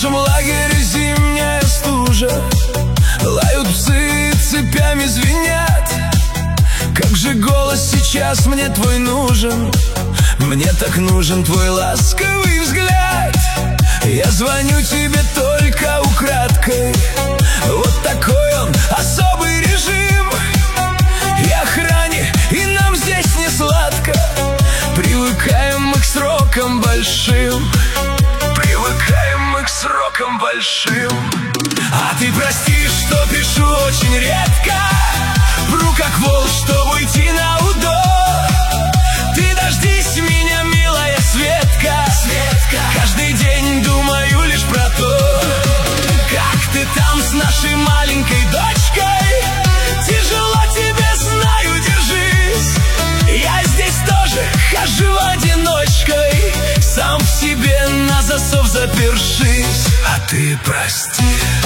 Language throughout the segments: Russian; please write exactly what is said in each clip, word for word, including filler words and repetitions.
нашем лагере зимняя стужа, лают псы, цепями звенят. Как же голос сейчас мне твой нужен, мне так нужен твой ласковый взгляд. Я звоню тебе только украдкой, вот такой он особый режим. И охране, и нам здесь не сладко, привыкаем мы к срокам большим. Привыкаем мы к срокам большим. А ты прости, что пишу очень редко, вру как волк, чтобы уйти на удо. Ты дождись меня, милая Светка, Светка. Каждый день думаю лишь про то, как ты там с нашей маленькой дочкой. Тяжело тебе, знаю, держись. Я здесь тоже хожу одиночкой, сам в себе на засов запершись. А ты прости.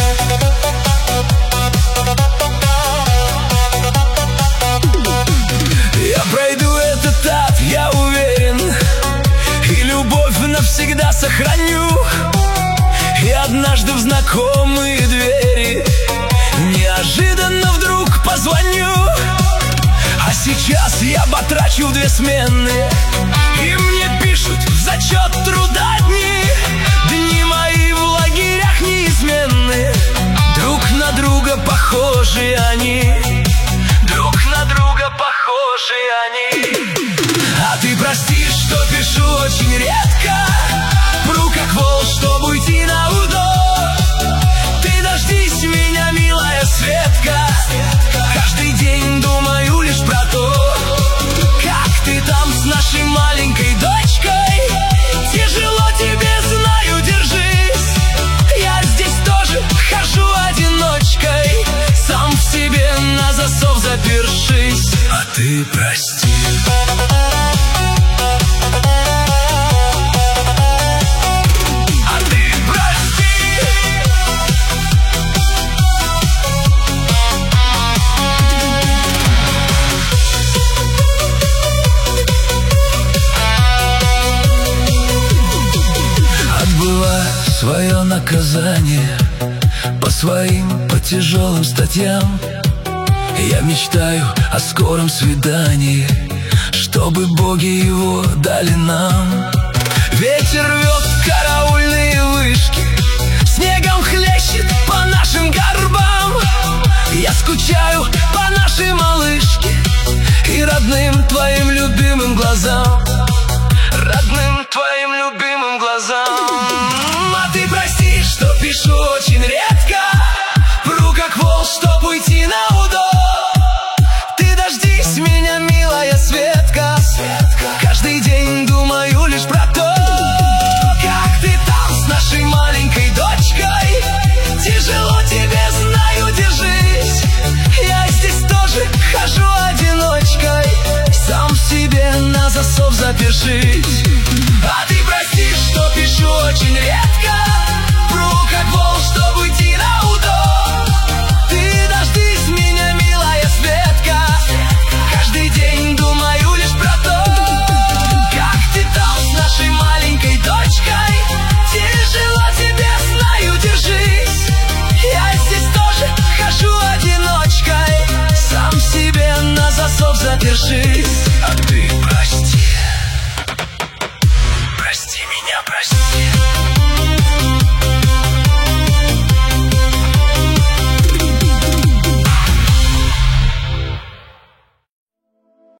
Я пройду этот ад, я уверен, и любовь навсегда сохраню. И однажды в знакомые двери неожиданно вдруг позвоню. А сейчас я батрачу в две смены, и мне пишут в зачет труда дни. Дни мои в лагерях неизменны, друг на друга похожи они, друг на друга похожи они. А ты прости, что пишу очень редко, вру как волк, чтобы уйти на удо. Ты дождись меня, милая Светка, каждый день думаю лишь про то, как ты там с нашей маленькой дочкой. Тяжело тебе, знаю, держись. Я здесь тоже хожу одиночкой, сам в себе на засов запершись. А ты прости. Свое наказание по своим, по тяжелым статьям. Я мечтаю о скором свидании, чтобы боги его дали нам. Ветер рвет караульные вышки, снегом хлещет по нашим горбам. Я скучаю по нашей малышке и родным твоим любимым глазам, родным твоим любимым глазам. А ты прости, что пишу очень редко, вру как волк, чтоб уйти на удо. Ты дождись меня, милая Светка, Светка. Каждый день думаю лишь про то, как ты там с нашей маленькой дочкой. Тяжело тебе, знаю, держись. Я здесь тоже хожу одиночкой, сам в себе на засов запершись. А ты прости, что пишу очень редко, вру как волк, чтобы уйти на удо. Ты дождись меня, милая Светка, каждый день думаю лишь про то, как ты там с нашей маленькой дочкой. Тяжело тебе, знаю, держись. Я здесь тоже хожу одиночкой, сам в себе на засов запершись. А ты прости. Прости меня, прости.